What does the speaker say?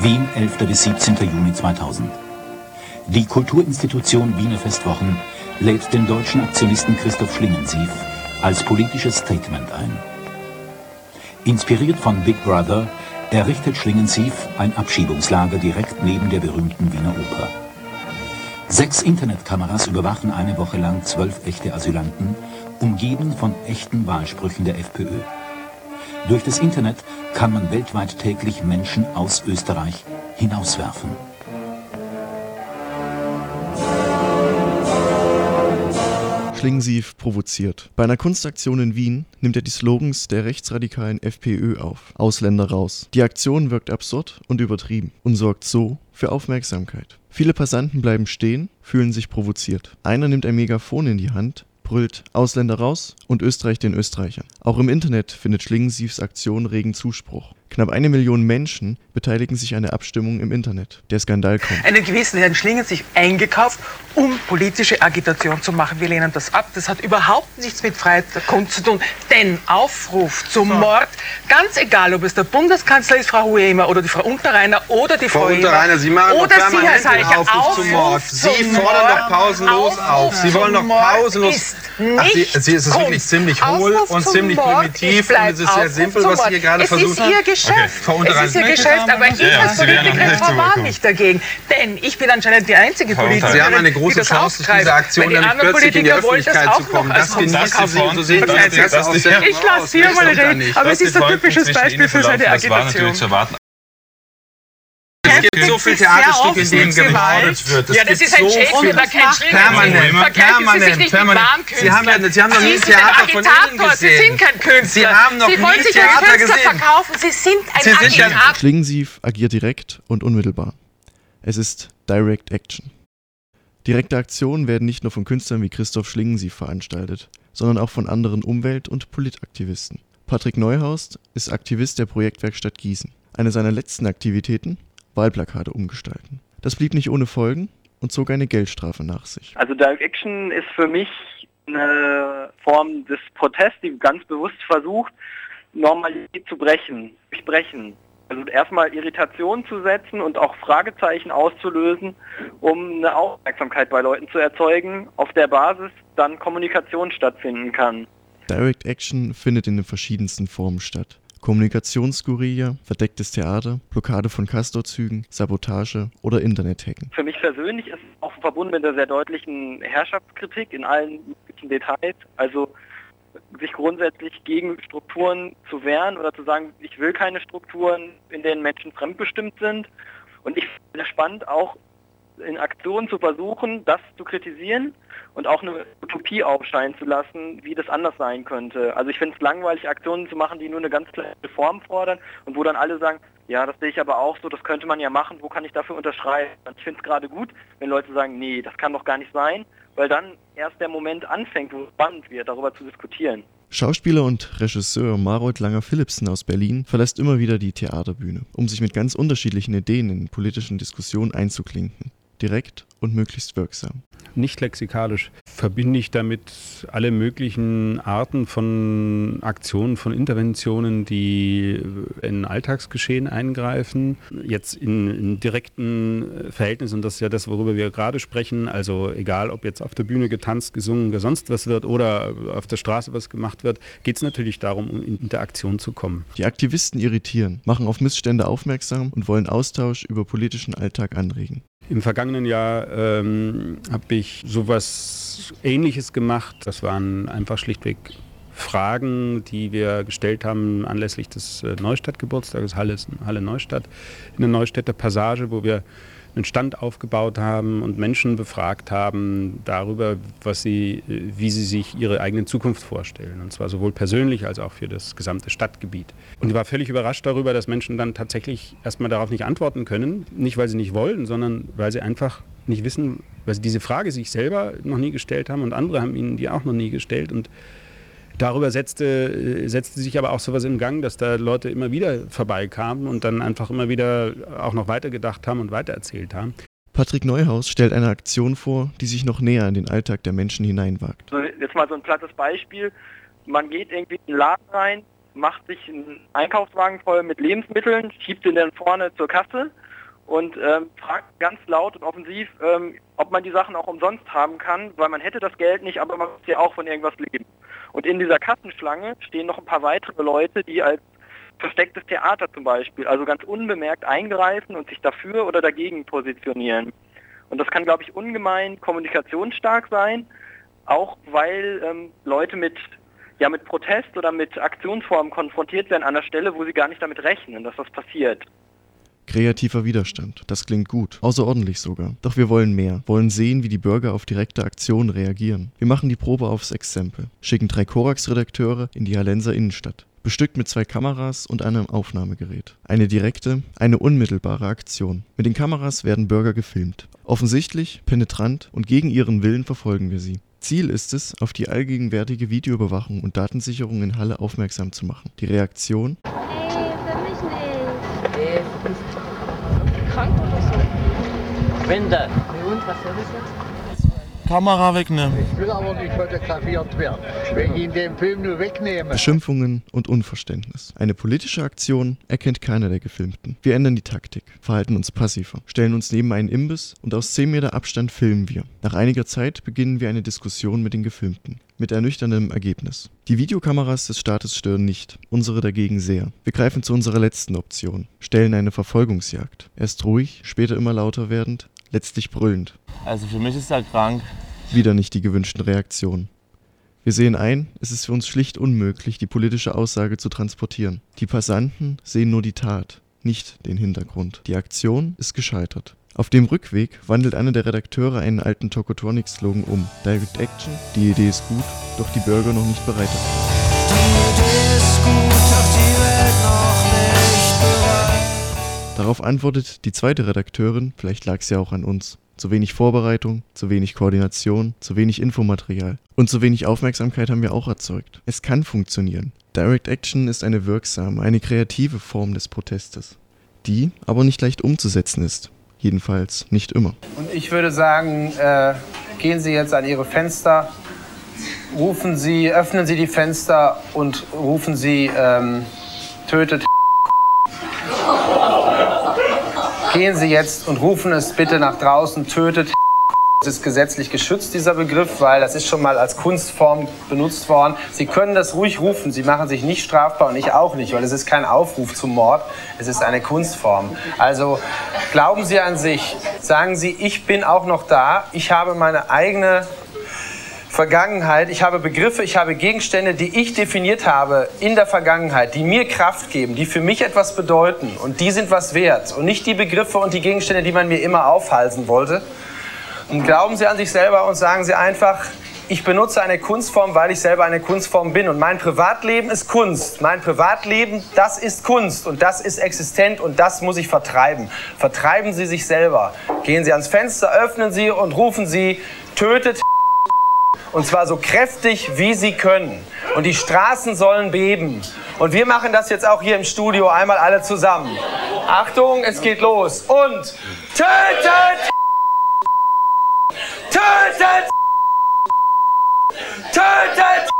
Wien, 11. bis 17. Juni 2000. Die Kulturinstitution Wiener Festwochen lädt den deutschen Aktionisten Christoph Schlingensief als politisches Statement ein. Inspiriert von Big Brother errichtet Schlingensief ein Abschiebungslager direkt neben der berühmten Wiener Oper. 6 Internetkameras überwachen eine Woche lang 12 echte Asylanten, umgeben von echten Wahlsprüchen der FPÖ. Durch das Internet kann man weltweit täglich Menschen aus Österreich hinauswerfen. Schlingensief provoziert. Bei einer Kunstaktion in Wien nimmt er die Slogans der rechtsradikalen FPÖ auf. Ausländer raus. Die Aktion wirkt absurd und übertrieben und sorgt so für Aufmerksamkeit. Viele Passanten bleiben stehen, fühlen sich provoziert. Einer nimmt ein Megafon in die Hand, brüllt Ausländer raus und Österreich den Österreichern. Auch im Internet findet Schlingensiefs Aktion regen Zuspruch. Knapp 1 Million Menschen beteiligen sich an der Abstimmung im Internet. Der Skandal kommt. Einen gewissen Herrn Schlingensief eingekauft, um politische Agitation zu machen. Wir lehnen das ab. Das hat überhaupt nichts mit Freiheit der Kunst zu tun. Denn Aufruf zum Mord, ganz egal, ob es der Bundeskanzler ist, Frau Huemer, oder die Frau Unterreiner oder die Frau Unterreiner, Sie machen oder doch Sie, Herr permanent den Aufruf zum Mord. Sie fordern doch pausenlos auf. Sie wollen doch pausenlos... Ach, Sie ist es wirklich ziemlich hohl und ziemlich primitiv und es ist sehr simpel, was Sie hier gerade versucht haben. Es ist Ihr Geschäft, aber ich als Politikerin verwarne mich dagegen. Denn ich bin anscheinend die einzige Politikerin, Sie haben eine große Chance, durch diese Aktion dann plötzlich in die Öffentlichkeit zu kommen. Das genießen Sie und so sehen Sie Interesse aus der Ich lasse Sie mal reden, aber es ist ein typisches Beispiel für seine Agitation. Es gibt so viele Theaterstücke, in denen gemordet wird. Ja, das ist ein Schädel, kein Permanent. Sie haben noch nie ein Theater von Ihnen gesehen. Sie sind kein Künstler. Sie haben noch nie ein Theater gesehen. Verkaufen. Sie sind ein Agitator. Schlingensief agiert direkt und unmittelbar. Es ist Direct Action. Direkte Aktionen werden nicht nur von Künstlern wie Christoph Schlingensief veranstaltet, sondern auch von anderen Umwelt- und Politaktivisten. Patrick Neuhaus ist Aktivist der Projektwerkstatt Gießen. Eine seiner letzten Aktivitäten: Wahlplakate umgestalten. Das blieb nicht ohne Folgen und zog eine Geldstrafe nach sich. Also Direct Action ist für mich eine Form des Protests, die ganz bewusst versucht, Normalität zu durchbrechen. Also erstmal Irritation zu setzen und auch Fragezeichen auszulösen, um eine Aufmerksamkeit bei Leuten zu erzeugen, auf der Basis dann Kommunikation stattfinden kann. Direct Action findet in den verschiedensten Formen statt. Kommunikationsguerilla, verdecktes Theater, Blockade von Castorzügen, Sabotage oder Internethacken. Für mich persönlich ist es auch verbunden mit einer sehr deutlichen Herrschaftskritik in allen möglichen Details. Also sich grundsätzlich gegen Strukturen zu wehren oder zu sagen, ich will keine Strukturen, in denen Menschen fremdbestimmt sind. Und ich finde es spannend, auch in Aktionen zu versuchen, das zu kritisieren und auch eine Utopie aufscheinen zu lassen, wie das anders sein könnte. Also ich finde es langweilig, Aktionen zu machen, die nur eine ganz kleine Form fordern und wo dann alle sagen, ja, das sehe ich aber auch so, das könnte man ja machen, wo kann ich dafür unterschreiben? Und ich finde es gerade gut, wenn Leute sagen, nee, das kann doch gar nicht sein, weil dann erst der Moment anfängt, wo es spannend wird, darüber zu diskutieren. Schauspieler und Regisseur Marold Langer-Philipsen aus Berlin verlässt immer wieder die Theaterbühne, um sich mit ganz unterschiedlichen Ideen in politischen Diskussionen einzuklinken. Direkt und möglichst wirksam. Nicht lexikalisch verbinde ich damit alle möglichen Arten von Aktionen, von Interventionen, die in Alltagsgeschehen eingreifen. Jetzt in direkten Verhältnissen, das ist ja das, worüber wir gerade sprechen, also egal, ob jetzt auf der Bühne getanzt, gesungen oder sonst was wird oder auf der Straße was gemacht wird, geht es natürlich darum, in Interaktion zu kommen. Die Aktivisten irritieren, machen auf Missstände aufmerksam und wollen Austausch über politischen Alltag anregen. Im vergangenen Jahr habe ich sowas Ähnliches gemacht. Das waren einfach schlichtweg Fragen, die wir gestellt haben anlässlich des Neustadt-Geburtstages, Halle Neustadt, in der Neustädter Passage, wo wir einen Stand aufgebaut haben und Menschen befragt haben darüber, wie sie sich ihre eigene Zukunft vorstellen. Und zwar sowohl persönlich als auch für das gesamte Stadtgebiet. Und ich war völlig überrascht darüber, dass Menschen dann tatsächlich erstmal darauf nicht antworten können. Nicht, weil sie nicht wollen, sondern weil sie einfach nicht wissen, weil sie diese Frage sich selber noch nie gestellt haben und andere haben ihnen die auch noch nie gestellt. Und darüber setzte sich aber auch sowas in Gang, dass da Leute immer wieder vorbeikamen und dann einfach immer wieder auch noch weitergedacht haben und weitererzählt haben. Patrick Neuhaus stellt eine Aktion vor, die sich noch näher in den Alltag der Menschen hineinwagt. Jetzt mal so ein plattes Beispiel. Man geht irgendwie in den Laden rein, macht sich einen Einkaufswagen voll mit Lebensmitteln, schiebt den dann vorne zur Kasse und fragt ganz laut und offensiv, ob man die Sachen auch umsonst haben kann, weil man hätte das Geld nicht, aber man muss ja auch von irgendwas leben. Und in dieser Kassenschlange stehen noch ein paar weitere Leute, die als verstecktes Theater zum Beispiel, also ganz unbemerkt eingreifen und sich dafür oder dagegen positionieren. Und das kann, glaube ich, ungemein kommunikationsstark sein, auch weil Leute mit Protest oder mit Aktionsformen konfrontiert werden an einer Stelle, wo sie gar nicht damit rechnen, dass das passiert. Kreativer Widerstand, das klingt gut, außerordentlich sogar. Doch wir wollen mehr, wollen sehen, wie die Bürger auf direkte Aktionen reagieren. Wir machen die Probe aufs Exempel, schicken 3 Korax-Redakteure in die Hallenser Innenstadt, bestückt mit 2 Kameras und einem Aufnahmegerät. Eine direkte, eine unmittelbare Aktion. Mit den Kameras werden Bürger gefilmt. Offensichtlich, penetrant und gegen ihren Willen verfolgen wir sie. Ziel ist es, auf die allgegenwärtige Videoüberwachung und Datensicherung in Halle aufmerksam zu machen. Die Reaktion? Für mich nicht. Krank oder so? Winde. Und was soll das jetzt? Kamera wegnehmen. Ich will aber nicht fotografiert werden. Wenn ich den Film nur wegnehme. Beschimpfungen und Unverständnis. Eine politische Aktion erkennt keiner der Gefilmten. Wir ändern die Taktik, verhalten uns passiver, stellen uns neben einen Imbiss und aus 10 Meter Abstand filmen wir. Nach einiger Zeit beginnen wir eine Diskussion mit den Gefilmten. Mit ernüchterndem Ergebnis. Die Videokameras des Staates stören nicht, unsere dagegen sehr. Wir greifen zu unserer letzten Option, stellen eine Verfolgungsjagd. Erst ruhig, später immer lauter werdend, letztlich brüllend. Also für mich ist er krank. Wieder nicht die gewünschten Reaktionen. Wir sehen ein, es ist für uns schlicht unmöglich, die politische Aussage zu transportieren. Die Passanten sehen nur die Tat, nicht den Hintergrund. Die Aktion ist gescheitert. Auf dem Rückweg wandelt einer der Redakteure einen alten Tokotronic-Slogan um. Direct Action, die Idee ist gut, doch die Bürger noch nicht bereit dafür. Die Idee ist gut, doch die Welt noch nicht bereit. Darauf antwortet die zweite Redakteurin, vielleicht lag es ja auch an uns. Zu wenig Vorbereitung, zu wenig Koordination, zu wenig Infomaterial. Und zu wenig Aufmerksamkeit haben wir auch erzeugt. Es kann funktionieren. Direct Action ist eine wirksame, eine kreative Form des Protestes, die aber nicht leicht umzusetzen ist. Jedenfalls nicht immer. Und ich würde sagen, gehen Sie jetzt an Ihre Fenster, öffnen Sie die Fenster und rufen Sie, tötet. Gehen Sie jetzt und rufen es bitte nach draußen, tötet. Es ist gesetzlich geschützt, dieser Begriff, weil das ist schon mal als Kunstform benutzt worden. Sie können das ruhig rufen, Sie machen sich nicht strafbar und ich auch nicht, weil es ist kein Aufruf zum Mord, es ist eine Kunstform. Also glauben Sie an sich, sagen Sie, ich bin auch noch da, ich habe meine eigene Vergangenheit, ich habe Begriffe, ich habe Gegenstände, die ich definiert habe in der Vergangenheit, die mir Kraft geben, die für mich etwas bedeuten und die sind was wert und nicht die Begriffe und die Gegenstände, die man mir immer aufhalsen wollte. Und glauben Sie an sich selber und sagen Sie einfach, ich benutze eine Kunstform, weil ich selber eine Kunstform bin. Und mein Privatleben ist Kunst. Mein Privatleben, das ist Kunst und das ist existent und das muss ich vertreiben. Vertreiben Sie sich selber. Gehen Sie ans Fenster, öffnen Sie und rufen Sie, tötet. Und zwar so kräftig, wie Sie können. Und die Straßen sollen beben. Und wir machen das jetzt auch hier im Studio einmal alle zusammen. Achtung, es geht los. Und tötet! Tötet! Tötet!